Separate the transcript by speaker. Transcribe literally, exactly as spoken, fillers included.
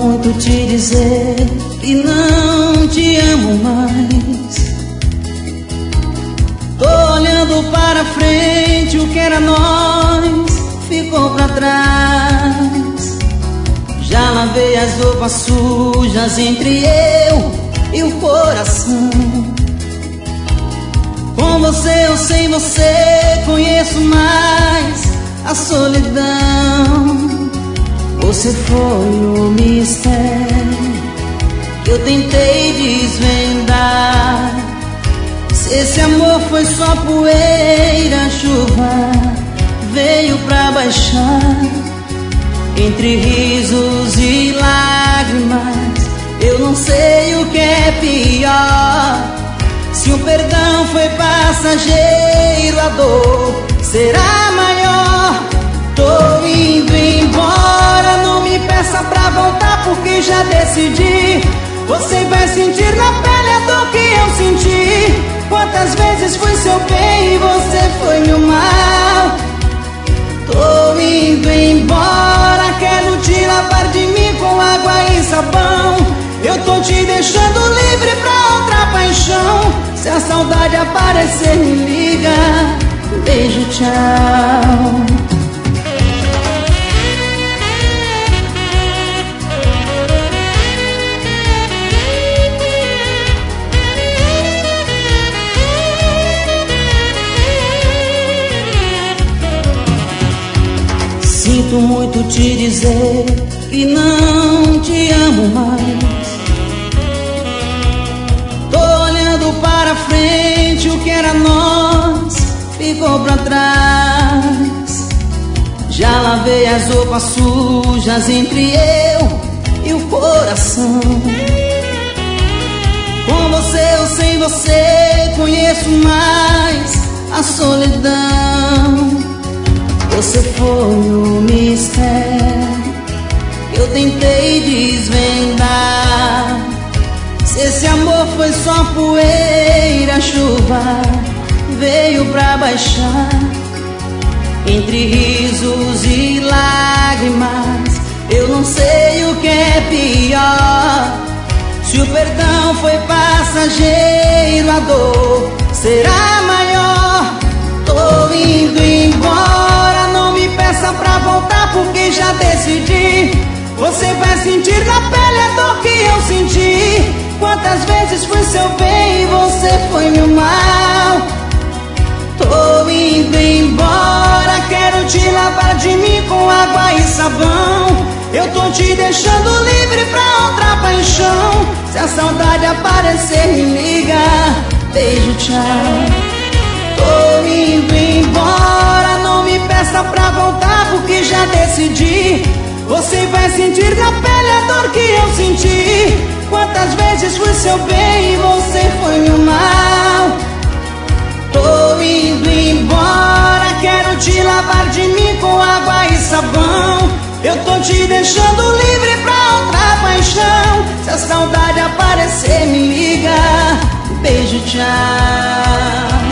Speaker 1: muito te dizer que não te amo mais. Tô olhando para frente, o que era nós ficou pra trás. Já lavei as roupas sujas entre eu e o coração. Com você ou sem você, conheço mais a solidão. Você foi o mistério que eu tentei desvendar. Se esse amor foi só poeira, a chuva veio pra baixar. Entre risos e lágrimas, eu não sei o que é pior. Se o perdão foi passageiro, a dor será maior. Tô indo embora, não me peça pra voltar, porque já decidi. Você vai sentir na pele a dor que eu senti. Quantas vezes fui seu bem e você foi meu mal. Tô indo embora, quero te lavar de mim com água e sabão. Eu tô te deixando livre pra outra paixão. Se a saudade aparecer, me liga. Beijo, tchau. Sinto muito te dizer que não te amo mais. Tô olhando para frente, o que era nós ficou pra trás. Já lavei as roupas sujas entre eu e o coração. Com você ou sem você, conheço mais a solidão. Você foi o mistério que eu tentei desvendar. Se esse amor foi só poeira, a chuva veio pra baixar. Entre risos e lágrimas, eu não sei o que é pior. Se o perdão foi passageiro, a dor será maior. Tô indo embora, não me peça pra voltar, porque já decidi. Você vai sentir na pele a dor que eu senti. Quantas vezes fui seu bem e você foi meu mal. Tô indo embora, quero te lavar de mim com água e sabão. Eu tô te deixando livre pra outra paixão. Se a saudade aparecer, me liga. Beijo, tchau. Tô indo embora, não me peça pra voltar, porque já decidi. Você vai sentir na pele a dor que eu senti. Quantas vezes fui seu bem e você foi meu mal. Tô indo embora, quero te lavar de mim com água e sabão. Eu tô te deixando livre pra outra paixão. Se a saudade aparecer, me liga. Beijo, tchau.